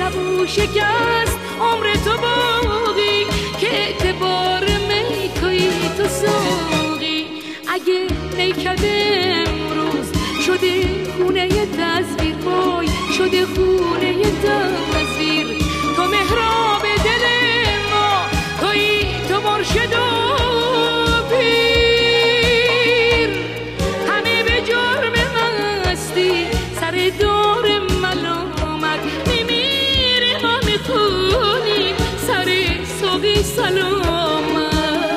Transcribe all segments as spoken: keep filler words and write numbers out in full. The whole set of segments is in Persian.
سبو شکست عمر تو باقی که اعتبار می توی تو ساقی. اگه نیکده امروز شده خونه تصویر، وای شده خونه تصویر، تو مهراب دل ما توی تو مرشد و پیر. همه به جرم مستی سر دار ملامت میمیره، ما میخونیم سر ساقی سلامت.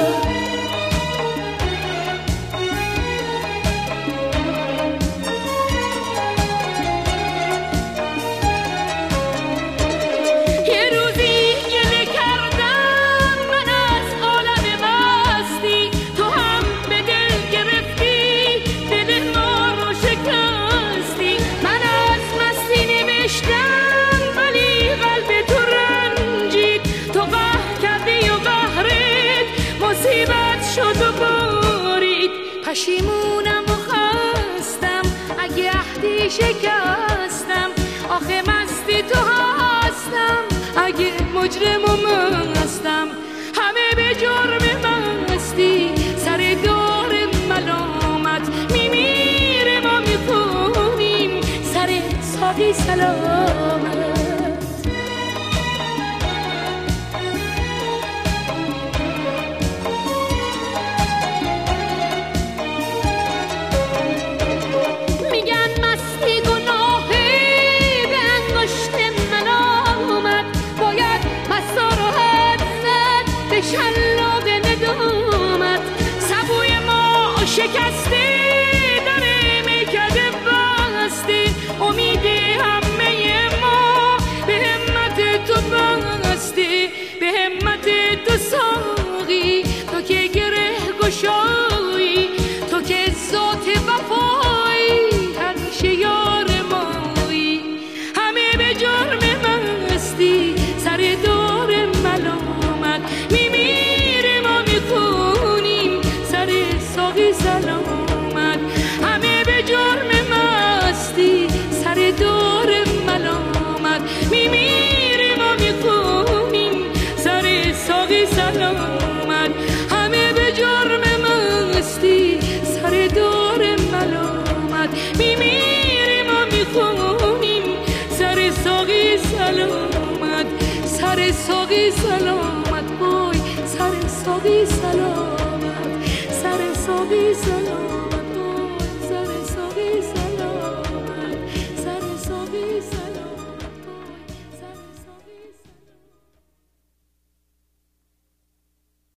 پشیمونم و خستم اگه عهدی شکستم، آخه مستی تو هستم اگه مجرم و مستم. همه به جرم مستی سر دار ملامت میمیره، ما میخونیم سر ساقی سلامت. شلاق ندامت سبوی ما شکسته، داره میکده بسته، امید همه ما به همت تو بسته، به همت تو ساقی، تو که گره گشایی، تو که ذات وفایی، همیشه یار مایی. همه به جرم مستی سر دار ملامت میمیره، ما میخونیم سر ساقی سلامت. همه به جرم مستی سر دار ملامت میمیره، ما میخونیم سر ساقی سلامت. همه به جرم مستی سر دار ملامت میمیره، ما میخونیم سر ساقی سلامت. سر ساقی سلامت وای، سر ساقی سلامت، سر ساقی سلامت.